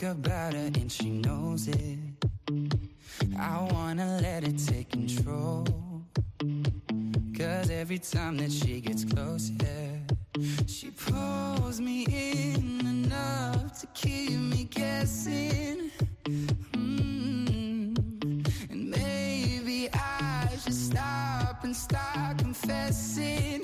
about her and she knows it. I wanna let it take control, 'cause every time that she gets close, yeah, she pulls me in enough to keep me guessing. And maybe I should stop and start confessing,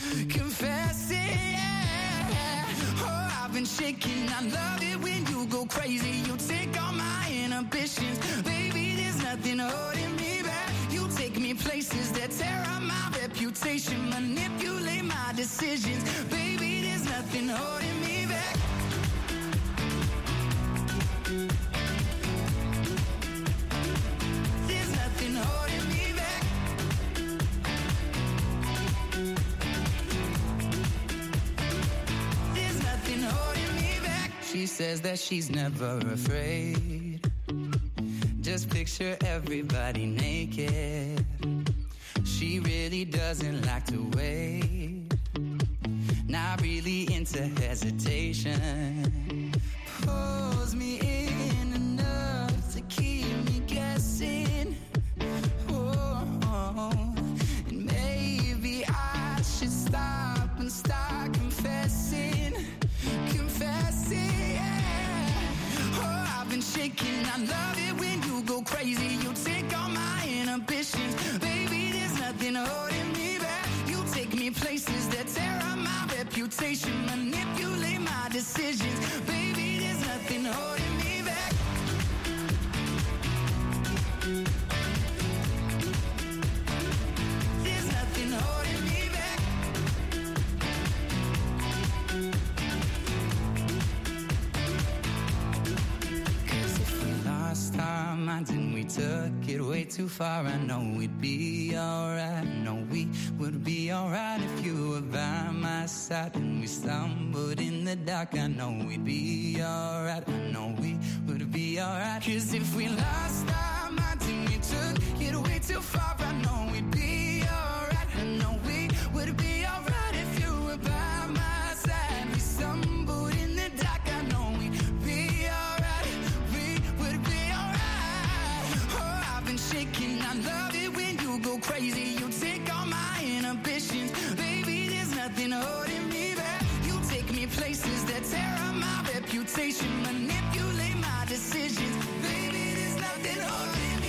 yeah. Oh, I've been shaking, I love it when you go crazy. You take all my inhibitions, baby, there's nothing holding me back. You take me places that tear up my reputation, manipulate my decisions, baby, there's nothing holding me back. There's nothing holding me back. There's nothing holding me back. She says that she's never afraid. Just picture everybody naked. She really doesn't like to wait. Not really into hesitation. Pulls me in enough to keep me guessing. Oh, and maybe I should stop and start confessing, yeah. Oh, I've been shaking, I love it when you go crazy. You take all my inhibitions, baby, there's nothing holding me back. You take me places that tear up my reputation, manipulate my decisions, baby, there's nothing holding me back. There's nothing holding me back. Lost our minds and we took it way too far. I know we'd be alright. I know we would be alright if you were by my side. And we stumbled in the dark. I know we'd be alright. I know we would be alright. 'Cause if we lost our minds and we took it way too far, I know we'd be alright. I know we would be alright if you were by my side. We stumbled in the dark. I know we'd be alright. Shaking, I love it when you go crazy. You take all my inhibitions, baby, there's nothing holding me back. You take me places that tear up my reputation,